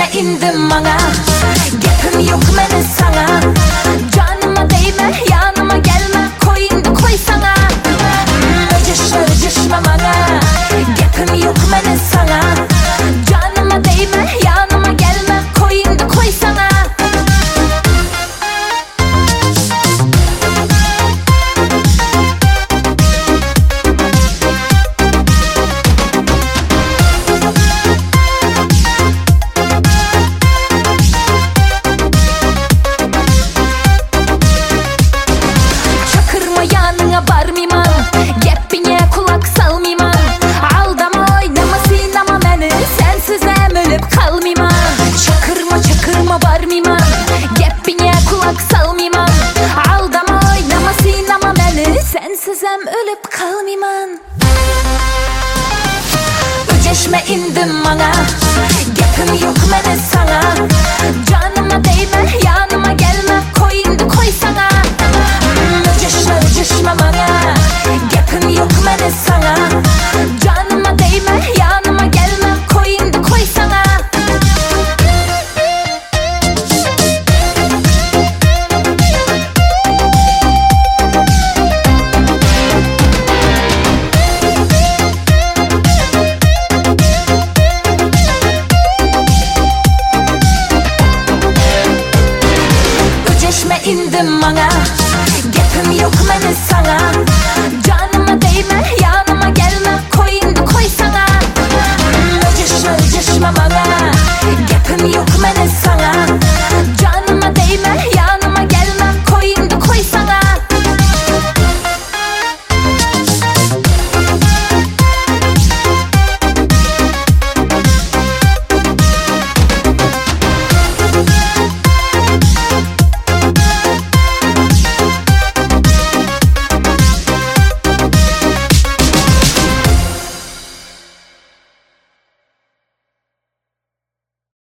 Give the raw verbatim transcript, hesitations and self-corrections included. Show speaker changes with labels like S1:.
S1: Öceşme indim bana, gapim yok benim sana. Canıma değme, yanıma gelme, koyunda koy sana. Öceşme öceşme bana, gapim yok benim sana. Canıma değme, yanıma gelme, koyunda koy sana. Barmıyman, gapine kulak salmıyman. Aldama oynama sinema beni, sensizem ölüp kalmıyman. Çakırma çakırma barmıyman, gapine kulak salmıyman. Aldama oynama sinema beni, sensizem ölüp kalmıyman. Öceşme indim bana, gapim yok benim sana. Canıma değme, yanıma gelme, koyunda koy sana. Öceşme öceşme bana, gapim yok benim sana. Canıma değme, yanıma gelme, koyunda koy sana. Öceşme indim bana, gapim yok benim sana. Canıma değme, yanıma gelme, koyunda koy sana. Öceşme öceşme bana.